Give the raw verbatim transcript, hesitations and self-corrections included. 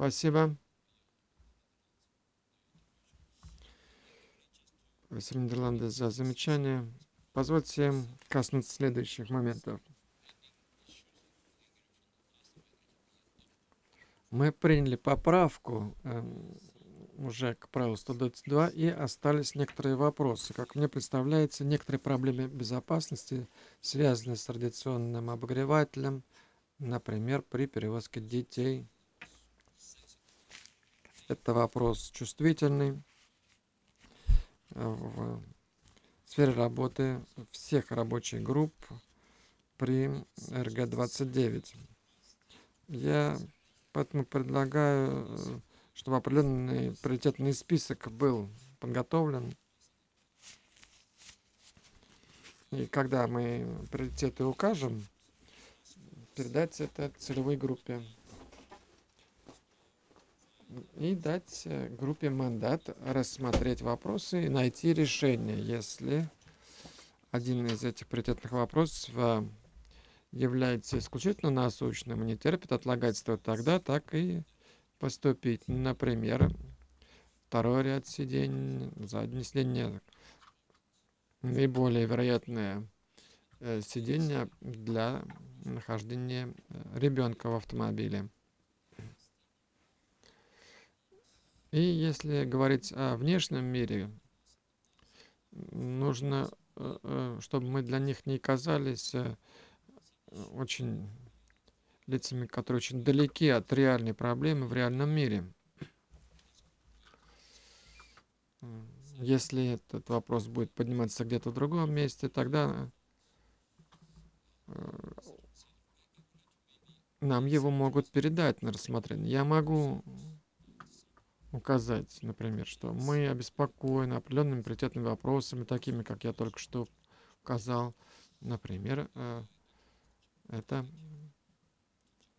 Спасибо. Спасибо, Нидерланды, за замечание. Позвольте коснуться следующих моментов. Мы приняли поправку эм, уже к правилу сто двадцать два, и остались некоторые вопросы. Как мне представляется, некоторые проблемы безопасности, связанные с радиационным обогревателем, например, при перевозке детей. Это вопрос чувствительный э, в сфере работы всех рабочих групп при эр гэ двадцать девять. Я поэтому предлагаю, э, чтобы определенный приоритетный список был подготовлен. И когда мы приоритеты укажем, передать это целевой группе. И дать э, группе мандат рассмотреть вопросы и найти решение, если один из этих приоритетных вопросов э, является исключительно насущным и не терпит отлагательства, тогда так и поступить. Например, второй ряд сидений, заднее сиденье, наиболее вероятное э, сиденье для нахождения э, ребенка в автомобиле. И если говорить о внешнем мире, нужно, э, э, чтобы мы для них не казались э, очень лицами, которые очень далеки от реальной проблемы в реальном мире. М, Если этот вопрос будет подниматься где-то в другом месте, тогда э, нам его могут передать на рассмотрение. Я могу указать, например, что мы обеспокоены определенными приоритетными вопросами, такими, как я только что указал. Например, э, это